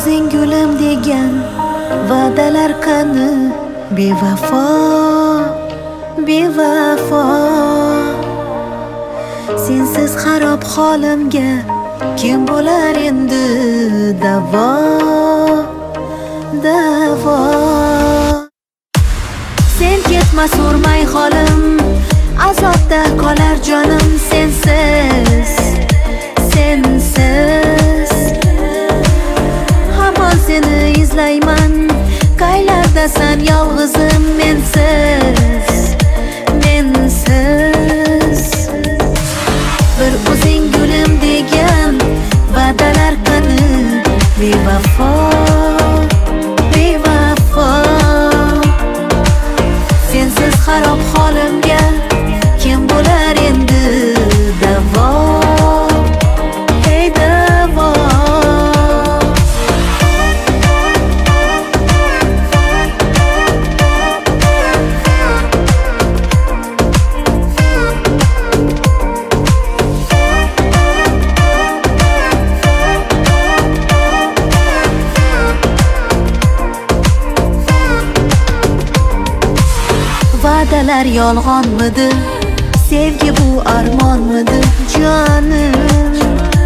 o'zing gulim degan va'dalar qani? Bevafo, bevafo. Sensiz xarob holimga kim bo'lar endi davo, davo. Sen ketma so'rmay holim, azobda qolar jonim sensiz, sensiz. Hamon seni izlayman, qaylardasan yolg'izim mensiz, mensiz. Bir o'zing gulim degan va'dalar qani? Bevafo, bevafo. Sensiz xarob holimga kim bo'lar endi davo, hey davo. Va'dalar yolg'onmidi? Sevgi bu armonmidi? Jonim,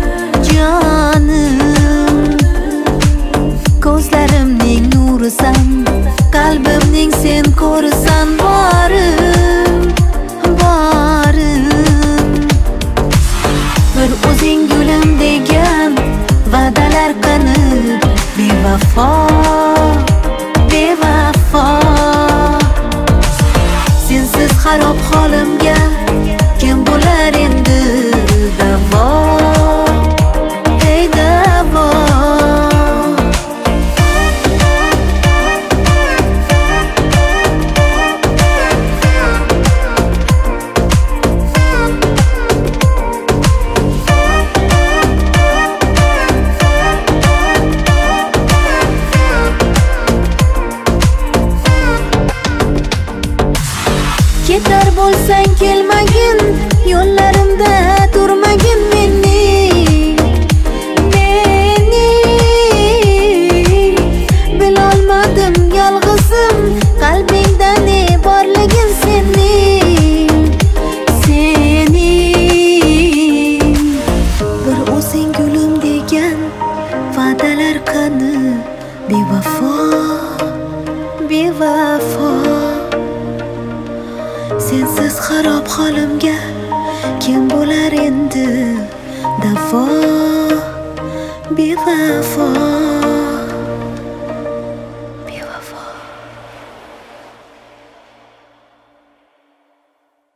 jonim. Ko'zlarimning nurisan, qalbimning sen ko'risan. Borim, borim. Bir o'zing gulim degan va'dalar qani? Bevafo, bevafo. Sensiz xarob holimga kim bo'lar endi davo, hey davo. Ketar bo'lsang kelmagin, yo'llarimda turmagin meni, meni. Bilolmadim yolg'izim, qalbingda ne borligin sening, sening. Bir o'zing gulim degan va'dalar qani? Bevafo, bevafo. Sensiz xarob holimga kim bo'lar endi davo, bevafo.